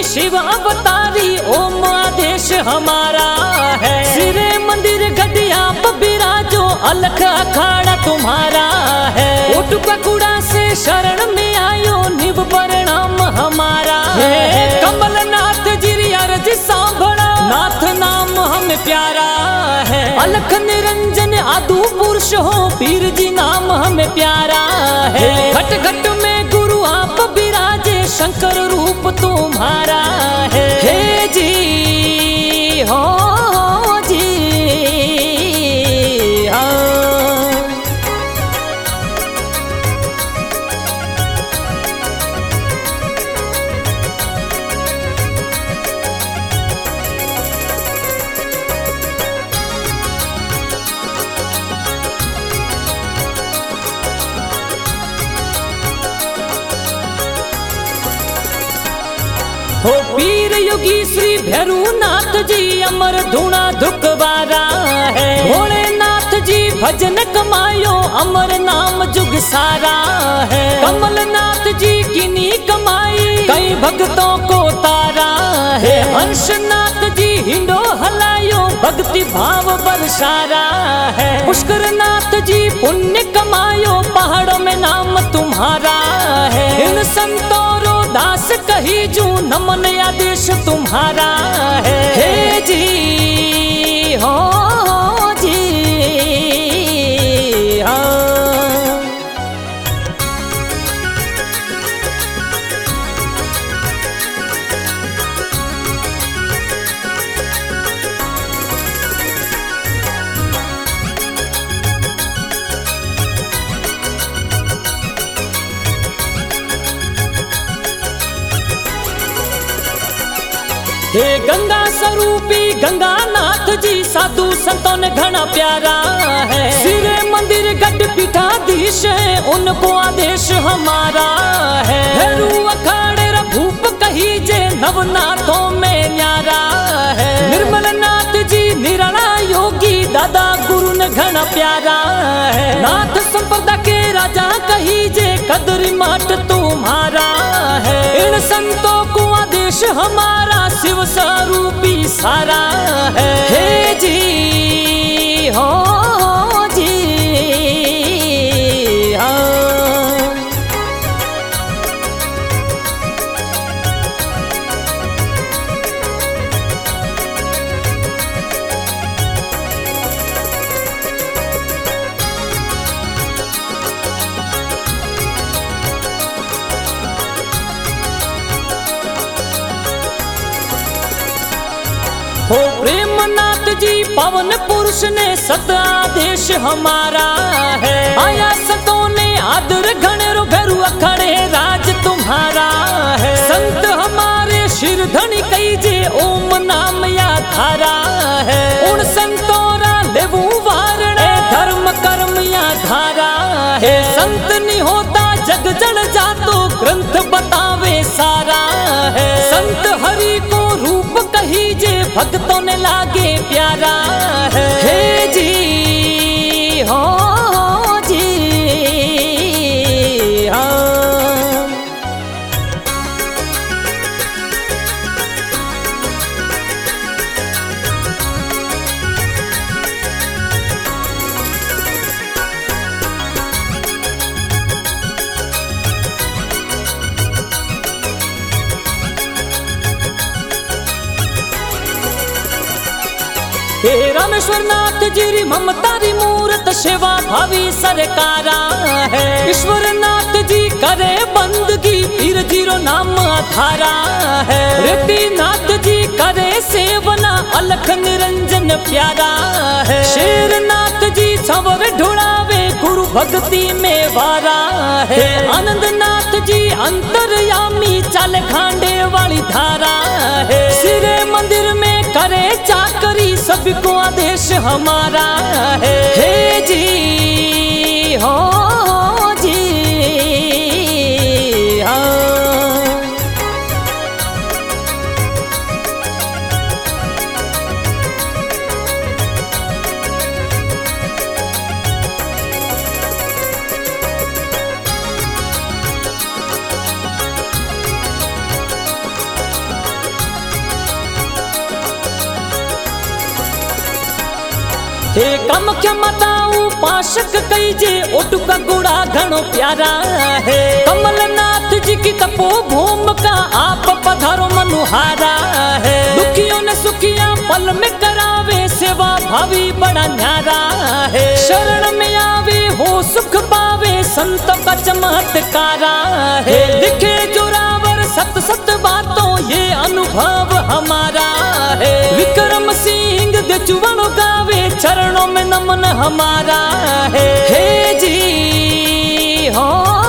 शिव अवतारी ओम आदेश हमारा है। सिरे मंदिर गढ़िया बिराजो अलख अखाड़ा तुम्हारा है। उठ पकुड़ा से शरण में आयो निव परिणाम हमारा है। कमलनाथ जी अर्ज सांभड़ा नाथ नाम हमें प्यारा है। अलख निरंजन आदु पुरुष हो पीर जी नाम हमें प्यारा है। घट घट में गुरु आप विराजे शंकर रूप तुम्हारा है। हे जी हो जी हो पीर योगी श्री भैरूनाथ जी अमर धुना दुखवारा है। भोलेनाथ जी भजन कमायो अमर नाम जुग सारा है। कमलनाथ जी किनी कमाई कई भक्तों को तारा है। हंसनाथ जी हिंडो हलायो भक्ति भाव बरसारा है। पुष्करनाथ जी पुण्य कमायो पहाड़ों में नाम तुम्हारा है। इन संतों दास कही जू नमन आदेश तुम्हारा है। हे जी हो जी हे गंगा स्वरूपी गंगानाथ जी साधु संतों ने घना प्यारा है। सिरे मंदिर गढ़ पीठाधीश है उनको आदेश हमारा है। भैरू अखाड़े भूप कही जे नवनाथों में न्यारा है। निर्मल नाथ जी निराला योगी दादा गुरु ने घना प्यारा है। नाथ संपदा के राजा कही जे कदरी माट तुम्हारा है। इन संतों को आदेश हमारा शिव स्वरूपी सारा है। हे जी हो जी हो प्रेमनाथ जी पवन पुरुष ने सत आदेश हमारा है। आया सतों ने आदर घनेरो भैरू अखड़े राज तुम्हारा है। संत हमारे शिर धनी कई जे ओम नाम या धारा है। उन संतोरा लेवू वारण धर्म कर्म या धारा है। संत नहीं होता जग जड़ जातो ग्रंथ बतावे सारा है। संत हरि को रूप कही जे भक्तों ने लागे प्यारा है। हे जी हो जी हे रामेश्वर नाथ जी ममतारी मूर्त सेवा भावी सरकारा है। ईश्वर नाथ जी करे बंदगी पीर जीरो नाम आधारा है। रेड्डी नाथ जी करे सेवना अलख निरंजन प्यारा है। शेरनाथ जी छवर ढुड़ावे गुरु भक्ति में वारा है। आनंद नाथ जी अंतरयामी चाल खांडे वाली धारा है। सिरे मंदिर में करे चाकरी सबको आदेश हमारा है। हे जी हो जी हे कम क्षमताऊ पाशक कई जे ओटुका गुड़ा घणो प्यारा है। कमलनाथ जी की तपो भूम का आप पधारो मनुहारा है। दुखियों ने सुखिया पल में करावे सेवा भावी बड़ा न्यारा है। शरण में आवे हो सुख पावे संत का चमत्कारा है। लिखे जोरावर सत सत बातों ये अनुभव हमारा है। विक्रम सिंह दे चुवण गावे चरणों में नमन हमारा है। हे जी हो